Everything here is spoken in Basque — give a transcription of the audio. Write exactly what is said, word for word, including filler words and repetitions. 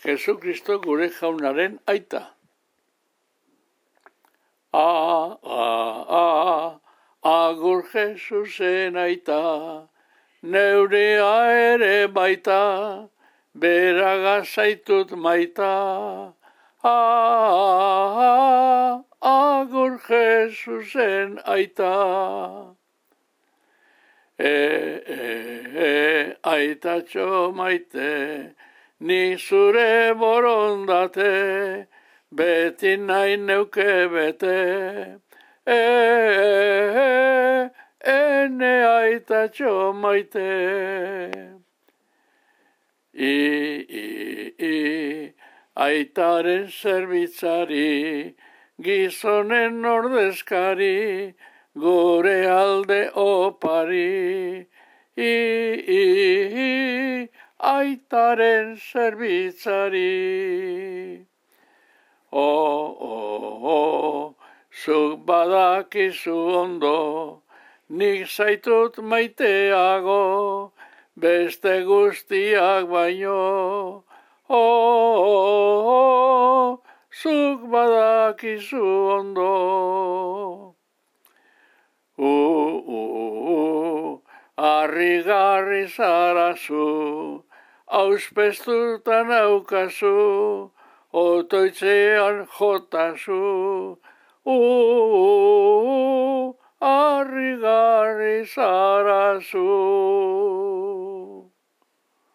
Jesu Kristo gure jaunaren aita. A, a, a, agur Jesusen aita, neurea ere baita, beraga zaitut maita. A, a, agur Jesusen aita. E, e, e, aitatxo maite, ni zure borondate, beti nahi neuke bete. E, e, e, ene aitatxo maite. I, i, i, aitaren zerbitzari, gizonen ordezkari, gure alde opari. I, i, i, aitaren zerbitzari. O, o, o, zuk badakizu ondo, nik zaitut maiteago, beste guztiak baino. O, o, o, zuk badakizu ondo. U, u, u, harrigarri zarazu, auspestuta naukazu, otoitzean jotazu. U, u, u, harrigarri zarazu.